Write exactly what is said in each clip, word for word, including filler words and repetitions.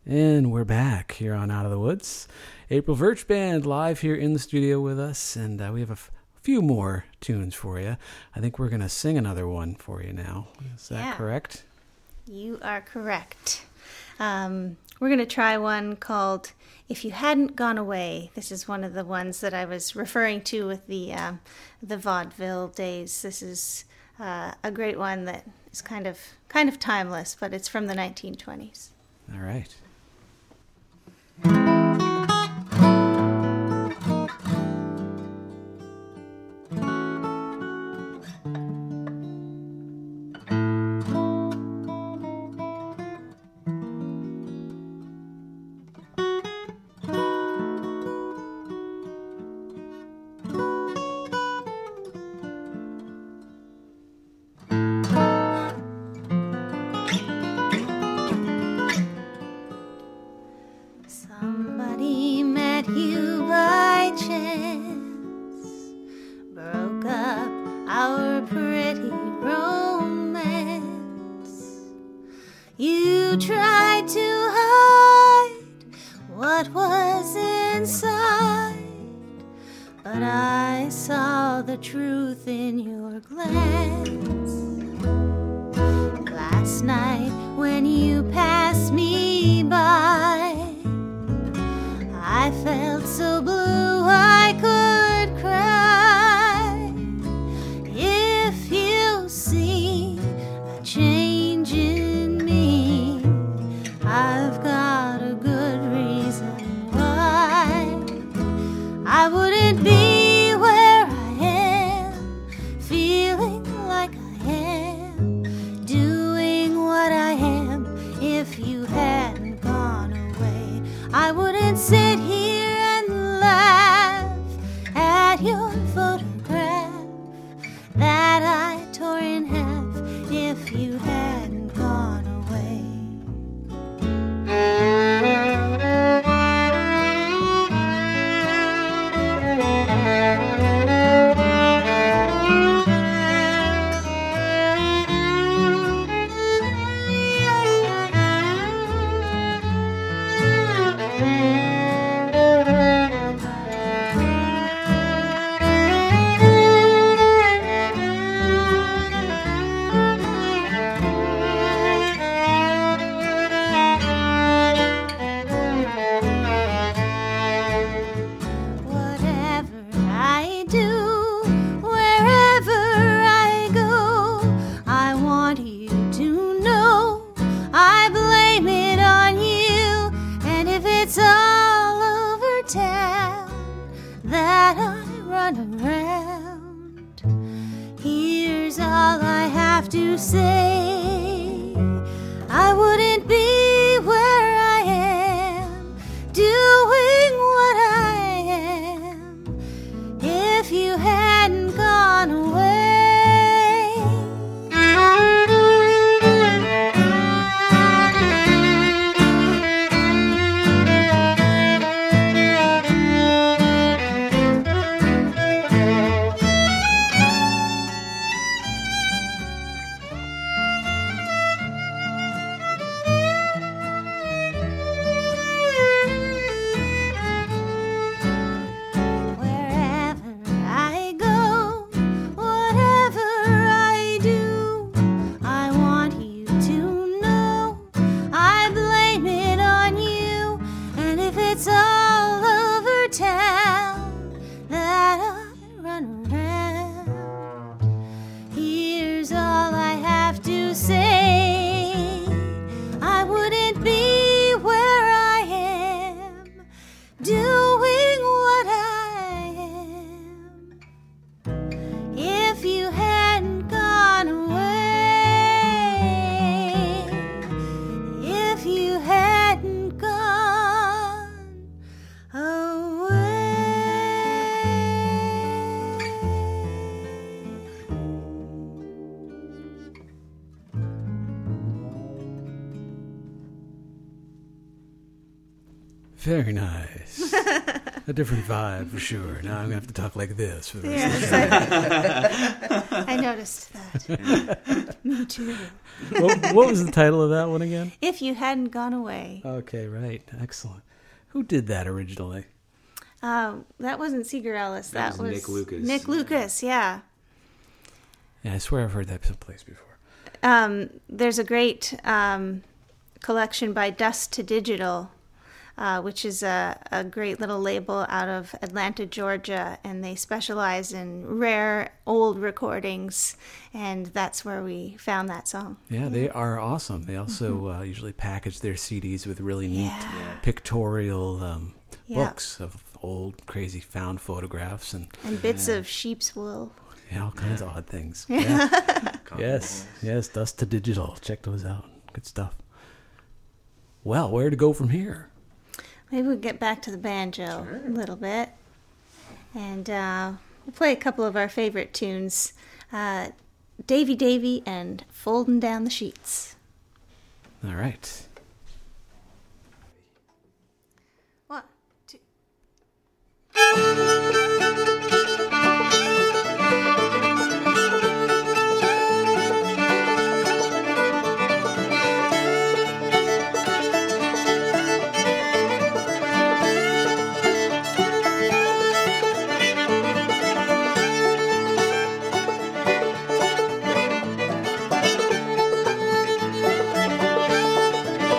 And we're back here on Out of the Woods. April Virch Band live here in the studio with us, and uh, we have a f- few more tunes for you. I think we're going to sing another one for you now. Is that yeah. correct? You are correct. Um, we're going to try one called If You Hadn't Gone Away. This is one of the ones that I was referring to with the, um, the vaudeville days. This is uh, a great one that is kind of kind of timeless, but it's from the nineteen twenties. All right. Somebody met you by chance, broke up our pretty romance. You tried to hide what was inside, but I saw the truth in your glance. Last night when you passed me by, I felt so blue I could cry. If you see a change in me, I've got a good reason why. I wouldn't be where I am, feeling like I am, doing what I am, if you hadn't gone away. I wouldn't sit here and laugh at your photograph that I tore in half, if you hadn't gone away. To say I wouldn't be where I am, doing what I am, if you hadn't gone away. Very nice. A different vibe for sure. Now I'm going to have to talk like this for the rest of the Yes, I, I noticed that. Me too. what, what was the title of that one again? If You Hadn't Gone Away. Okay, right. Excellent. Who did that originally? Um, that wasn't Seeger Ellis. That, That was Nick Lucas. Nick Yeah. Lucas, yeah. Yeah, I swear I've heard that someplace before. Um, there's a great um, collection by Dust to Digital, uh, which is a, a great little label out of Atlanta, Georgia, and they specialize in rare old recordings, and that's where we found that song. Yeah, they are awesome. They also uh, usually package their C Ds with really neat Yeah. pictorial um, Yeah. books of old, crazy found photographs and And bits of sheep's wool. yeah, all kinds of odd things. Yeah. yes, yes, Dust to Digital. Check those out. Good stuff. Well, where to go from here? Maybe we'll get back to the banjo a little bit. And uh, we'll play a couple of our favorite tunes. Uh, Davy Davy and Foldin' Down the Sheets. All right. One, two. Thank you.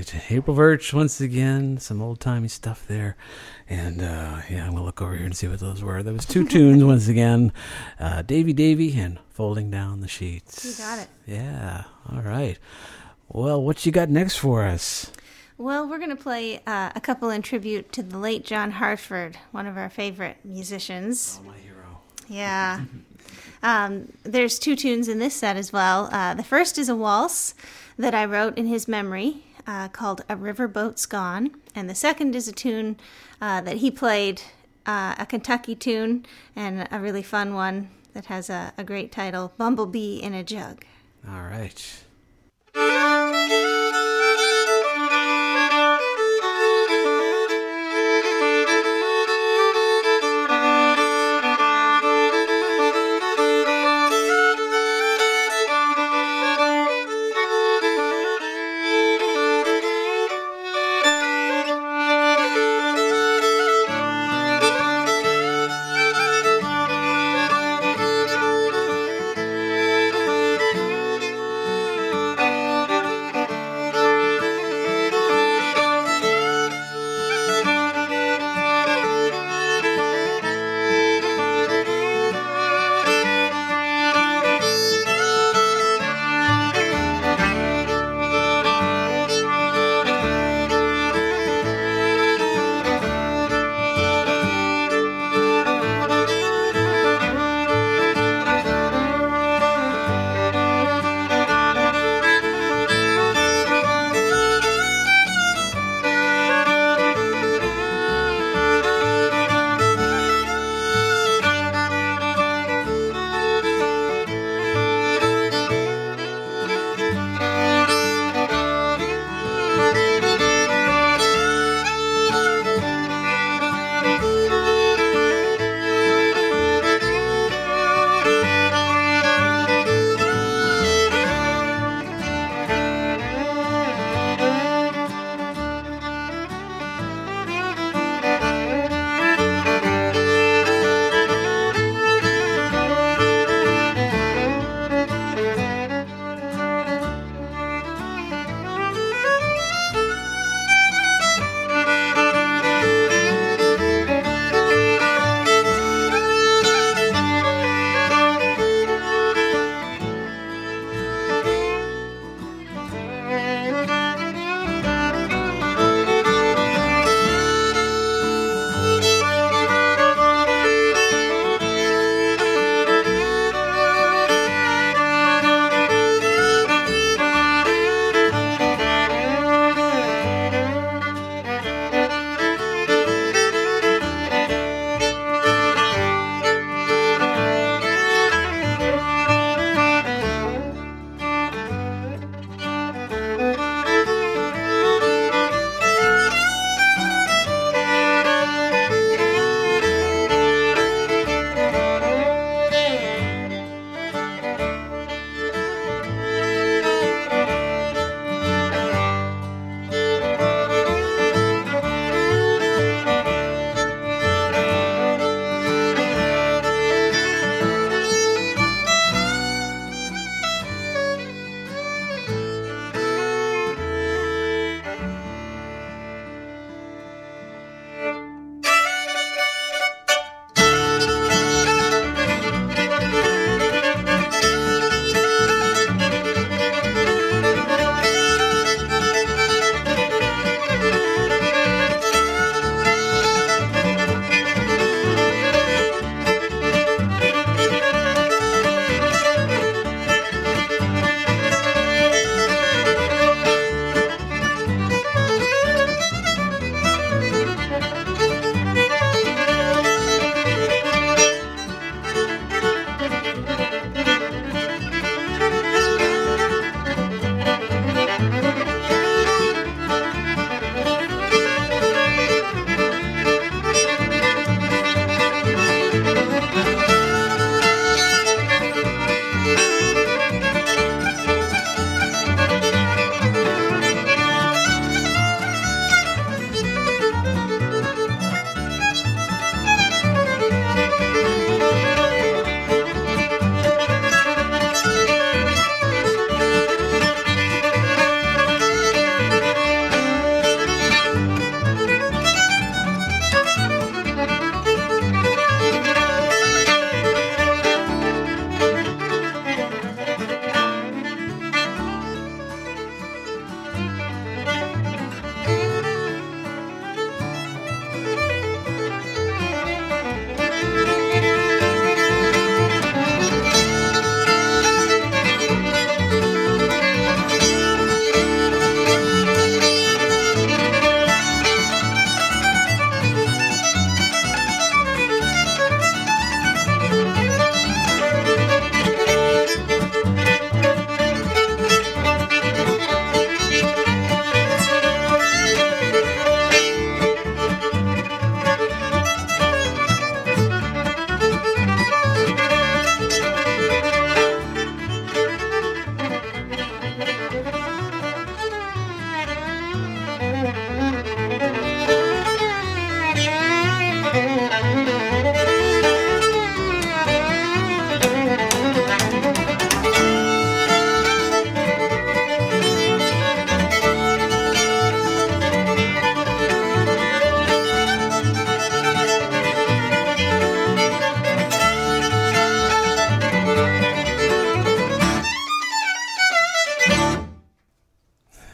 right. April Virch once again. Some old-timey stuff there. And, uh, yeah, I'm going to look over here and see what those were. There was two tunes once again. Uh, Davy Davy and Folding Down the Sheets. You got it. Yeah. All right. Well, what you got next for us? Well, we're going to play uh, a couple in tribute to the late John Hartford, one of our favorite musicians. Oh, my hero. Yeah. um, there's two tunes in this set as well. Uh, the first is a waltz that I wrote in his memory uh, called A Riverboat's Gone. And the second is a tune uh, that he played, uh, a Kentucky tune, and a really fun one that has a, a great title, Bumblebee in a Jug. All right.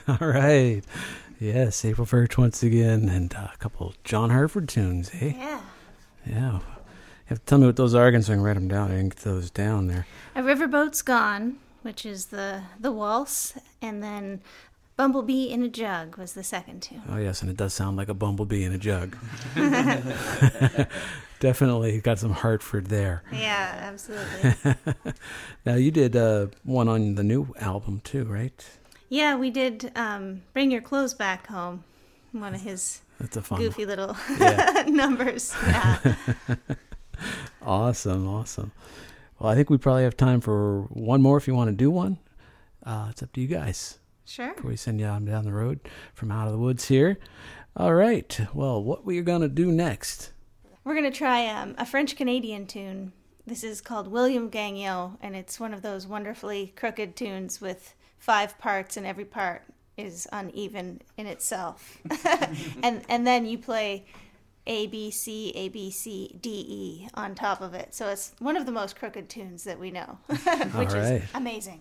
All right. Yes, April Birch once again, and uh, a couple John Hartford tunes, eh? Yeah. Yeah. You have to tell me what those are again so I can write them down. I didn't get those down there. A Riverboat's Gone, which is the, the waltz, and then Bumblebee in a Jug was the second tune. Oh, yes, and it does sound like a bumblebee in a jug. Definitely got some Hartford there. Yeah, absolutely. Now, you did uh, one on the new album, too, right? Yeah, we did um, Bring Your Clothes Back Home, one of his That's a fun goofy one. little Yeah. numbers. Yeah. Awesome, awesome. Well, I think we probably have time for one more if you want to do one. Uh, it's up to you guys. Sure. Before we send you on down the road from Out of the Woods here. All right. Well, what we're going to do next? We're going to try um, a French-Canadian tune. This is called William Gagnon, and it's one of those wonderfully crooked tunes with five parts, and every part is uneven in itself. and and then you play A, B, C, A, B, C, D, E on top of it. So it's one of the most crooked tunes that we know, which All right. is amazing.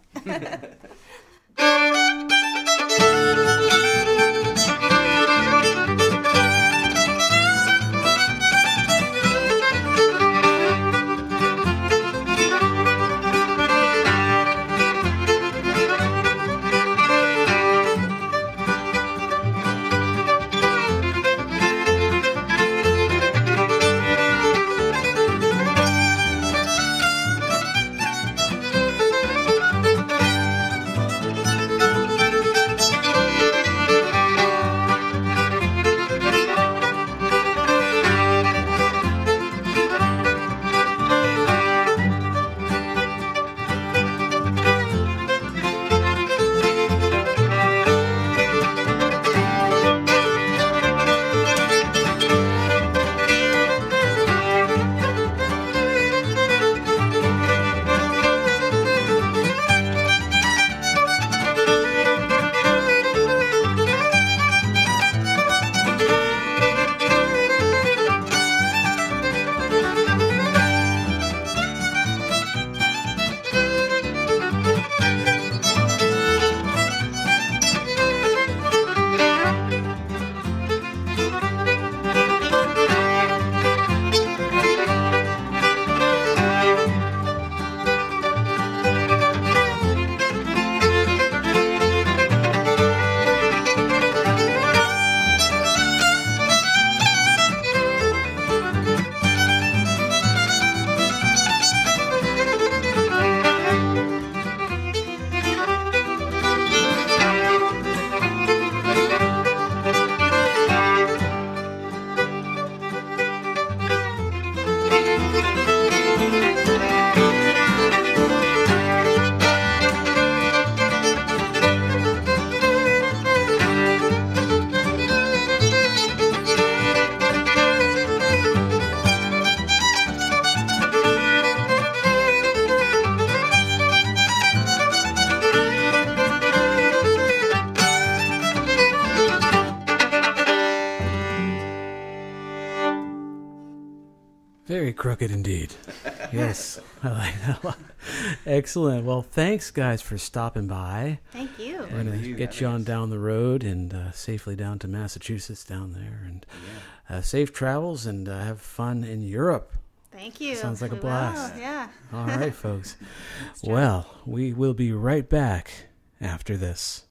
Very crooked indeed. Yes, I like that a lot. Excellent. Well, thanks, guys, for stopping by. Thank you. We're going to get you on down the road and uh, safely down to Massachusetts down there. And uh, safe travels and uh, have fun in Europe. Thank you. Sounds like a We blast. will, yeah. All right, folks. Well, we will be right back after this.